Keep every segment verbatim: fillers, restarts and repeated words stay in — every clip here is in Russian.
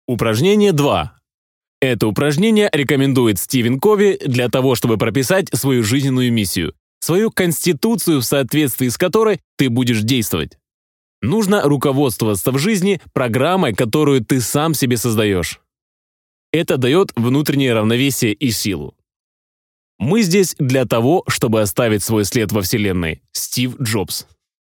Упражнение два. Это упражнение рекомендует Стивен Кови для того, чтобы прописать свою жизненную миссию, свою конституцию, в соответствии с которой ты будешь действовать. Нужно руководствоваться в жизни программой, которую ты сам себе создаешь. Это дает внутреннее равновесие и силу. Мы здесь для того, чтобы оставить свой след во Вселенной. Стив Джобс.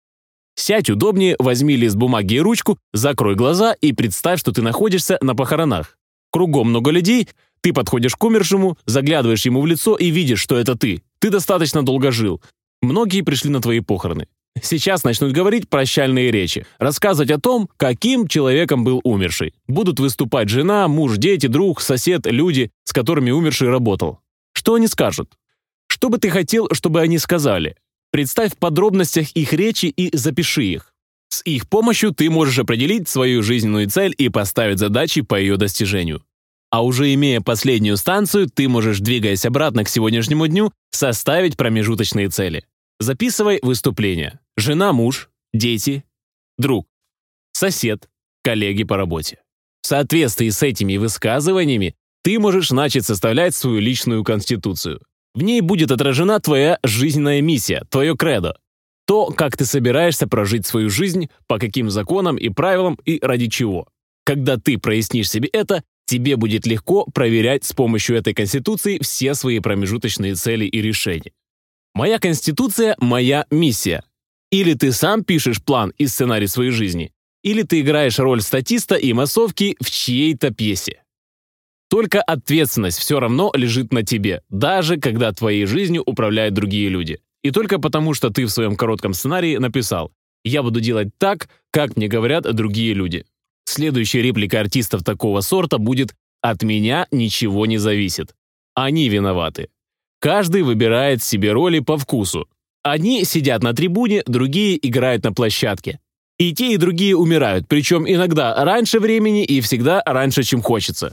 Сядь удобнее, возьми лист бумаги и ручку, закрой глаза и представь, что ты находишься на похоронах. Кругом много людей, ты подходишь к умершему, заглядываешь ему в лицо и видишь, что это ты. Ты достаточно долго жил. Многие пришли на твои похороны. Сейчас начнут говорить прощальные речи, рассказывать о том, каким человеком был умерший. Будут выступать жена, муж, дети, друг, сосед, люди, с которыми умерший работал. Что они скажут? Что бы ты хотел, чтобы они сказали? Представь в подробностях их речи и запиши их. С их помощью ты можешь определить свою жизненную цель и поставить задачи по ее достижению. А уже имея последнюю станцию, ты можешь, двигаясь обратно к сегодняшнему дню, составить промежуточные цели. Записывай выступления. Жена, муж, дети, друг, сосед, коллеги по работе. В соответствии с этими высказываниями ты можешь начать составлять свою личную конституцию. В ней будет отражена твоя жизненная миссия, твое кредо. То, как ты собираешься прожить свою жизнь, по каким законам и правилам и ради чего. Когда ты прояснишь себе это, тебе будет легко проверять с помощью этой конституции все свои промежуточные цели и решения. Моя конституция – моя миссия. Или ты сам пишешь план и сценарий своей жизни, или ты играешь роль статиста и массовки в чьей-то пьесе. Только ответственность все равно лежит на тебе, даже когда твоей жизнью управляют другие люди. И только потому, что ты в своем коротком сценарии написал «Я буду делать так, как мне говорят другие люди». Следующая реплика артистов такого сорта будет «От меня ничего не зависит». Они виноваты. Каждый выбирает себе роли по вкусу. Одни сидят на трибуне, другие играют на площадке. И те, и другие умирают, причем иногда раньше времени и всегда раньше, чем хочется.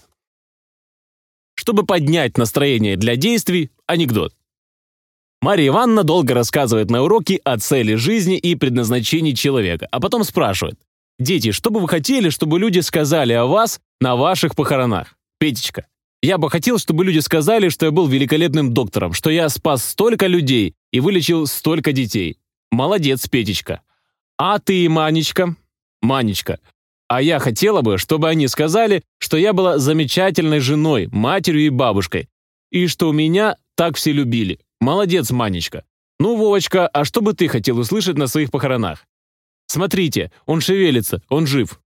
Чтобы поднять настроение для действий, анекдот. Мария Ивановна долго рассказывает на уроке о цели жизни и предназначении человека, а потом спрашивает: «Дети, что бы вы хотели, чтобы люди сказали о вас на ваших похоронах?» Петечка: «Я бы хотел, чтобы люди сказали, что я был великолепным доктором, что я спас столько людей и вылечил столько детей». Молодец, Петечка. А ты, Манечка? Манечка: «А я хотела бы, чтобы они сказали, что я была замечательной женой, матерью и бабушкой, и что меня так все любили». Молодец, Манечка. Ну, Вовочка, а что бы ты хотел услышать на своих похоронах? Смотрите, он шевелится, он жив.